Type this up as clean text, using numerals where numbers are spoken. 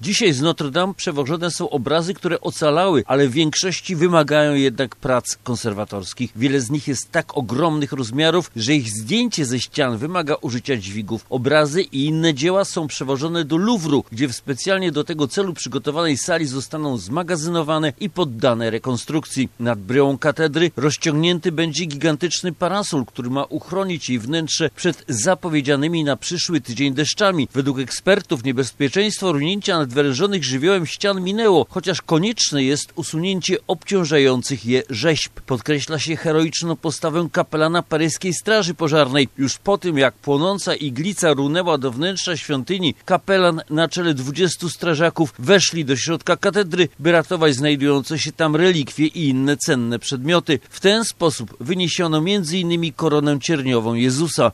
Dzisiaj z Notre Dame przewożone są obrazy, które ocalały, ale w większości wymagają jednak prac konserwatorskich. Wiele z nich jest tak ogromnych rozmiarów, że ich zdjęcie ze ścian wymaga użycia dźwigów. Obrazy i inne dzieła są przewożone do Louvru, gdzie w specjalnie do tego celu przygotowanej sali zostaną zmagazynowane i poddane rekonstrukcji. Nad bryłą katedry rozciągnięty będzie gigantyczny parasol, który ma uchronić jej wnętrze przed zapowiedzianymi na przyszły tydzień deszczami. Według ekspertów niebezpieczeństwo runięcia nadwyrężonych żywiołem ścian minęło, chociaż konieczne jest usunięcie obciążających je rzeźb. Podkreśla się heroiczną postawę kapelana paryskiej straży pożarnej. Już po tym, jak płonąca iglica runęła do wnętrza świątyni, kapelan na czele 20 strażaków weszli do środka katedry, by ratować znajdujące się tam relikwie i inne cenne przedmioty. W ten sposób wyniesiono m.in. koronę cierniową Jezusa.